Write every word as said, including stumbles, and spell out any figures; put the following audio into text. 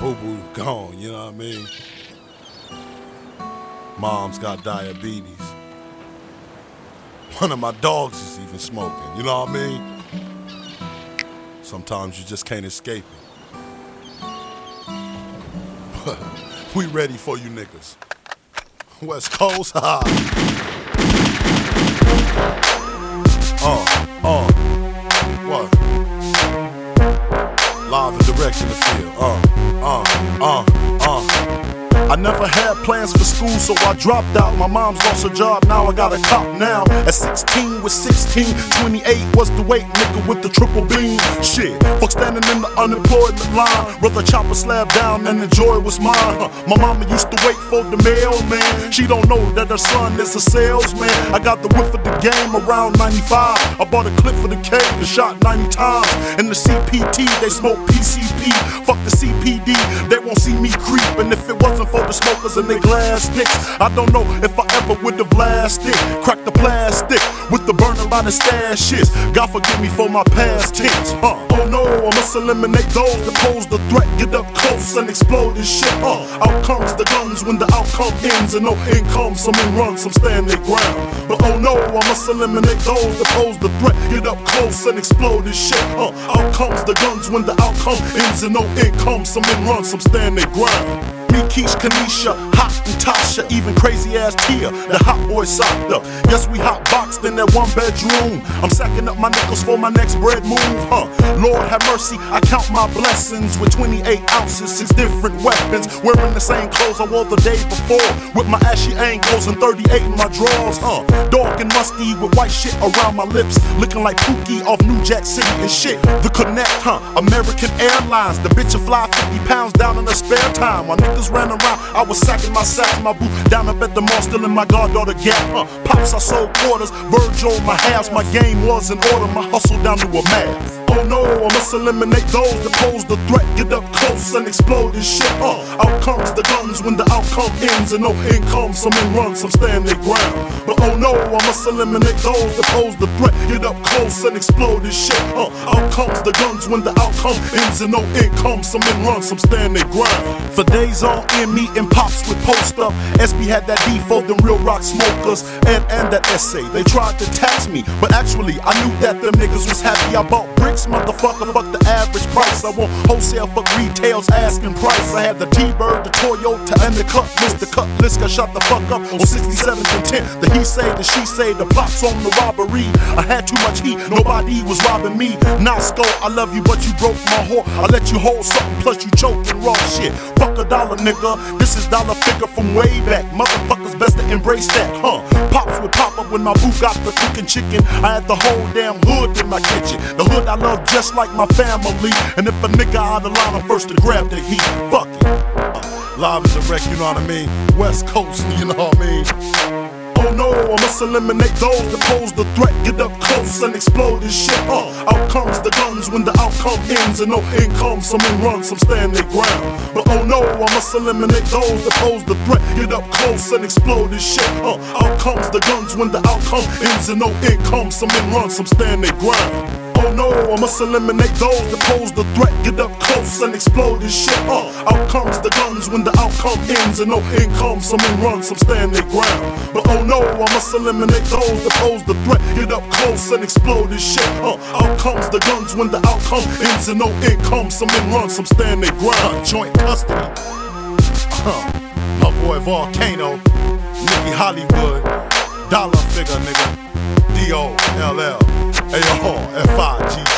Boo-boo gone, you know what I mean? Mom's got diabetes. One of my dogs is even smoking, you know what I mean? Sometimes you just can't escape it. But we ready for you niggas. West Coast, ha. Uh, uh, what? Live and direct in the field, uh, uh, uh, uh. I never had plans for school, so I dropped out. My mom's lost her job, now I got a cop now. At sixteen was sixteen, twenty-eight was the weight, nigga with the triple beam. Shit, fuck standing in the unemployment line. Brother chop a slab down and the joy was mine. Huh. My mama used to wait for the mailman. She don't know that her son is a salesman. I got the whip of the game around ninety-five. I bought a clip for the K and shot ninety times. In the C P T, they smoke P C P. Fuck the C P D, they won't see me creep. And if it wasn't for the smokers and their glass sticks, I don't know if I ever would have lasted. Crack the plastic with the burner line of stashes. God forgive me for my past tense, huh? Oh no, I must eliminate those that pose the threat. Get up close and explode this shit, huh? Out comes the guns when the outcome ends, and no income, some men run, some stand their ground. But oh no, I must eliminate those that pose the threat. Get up close and explode this shit, huh? Out comes the guns when the outcome ends, and no income, some men run, some stand their ground. Me, Keish, Kanisha, Hot and Tasha, even crazy ass Tia, the hot boy socked up. Yes, we hot boxed in that one bedroom. I'm sacking up my nickels for my next bread move, huh? Lord have mercy, I count my blessings with twenty-eight ounces, six different weapons. Wearing the same clothes I wore the day before, with my ashy ankles and thirty-eight in my drawers, huh? Dark and musty with white shit around my lips, looking like Pookie off New Jack City and shit. The Connect, huh? American Airlines, the bitch will fly fifty pounds down in her spare time. My niggas ran around, I was sacking my sacks, my boot down up at the mall, still in my goddaughter gap, huh? Pops, I sold quarters, Virgil, my halves, my game was in order, my hustle down to a math. Oh no, I must eliminate those that pose the threat. Get up close and explode this shit, huh? Out comes the guns when the outcome ends, and no income, some men run, some stand their ground. But oh no, I must eliminate those that pose the threat. Get up close and explode this shit, huh? Out comes the guns when the outcome ends, and no income, some men run, some stand their ground. For days on end, meeting pops with post up. S B had that beef for them real rock smokers, and, and that essay. They tried to tax me, but actually I knew that them niggas was happy. I bought bricks, motherfucker, fuck the average price. I want wholesale, fuck retails, asking price. I had the T-Bird, the Toyota, and the Cutlass. The Cutlass got shot the fuck up on sixty-seventh and tenth. The he say, the she say, the plots on the robbery. I had too much heat, nobody was robbing me. Nasco, I love you, but you broke my heart. I let you hold something, plus you choking raw shit. Fuck a dollar, nigga, this is dollar figure from way back. Motherfuckers best to embrace that, huh? Pops would pop up when my boo got the cooking chicken. I had the whole damn hood in my kitchen. The hood I love just like my family. And if a nigga out of line, I'm first to grab the heat. Fuck it. Uh, live and direct, you know what I mean? West Coast, you know what I mean? Oh no, I must eliminate those that pose the threat. Get up close and explode this shit, huh? Out comes the guns when the outcome ends, and no income, some men run, some stand their ground. But oh no, I must eliminate those that pose the threat. Get up close and explode this shit, huh? Out comes the guns when the outcome ends, and no income, some men run, some stand their ground. Oh no, I must eliminate those that pose the threat. Get up close and explode this shit, huh? Out comes the guns when the outcome ends, and no income, some men run, some stand their ground. But oh no, I must eliminate those that pose the threat. Get up close and explode this shit, huh? Out comes the guns when the outcome ends, and no income, some men run, some stand their ground. Joint custody, uh, my boy Volcano, Nicky Hollywood, dollar figure nigga, D O L L A R F I G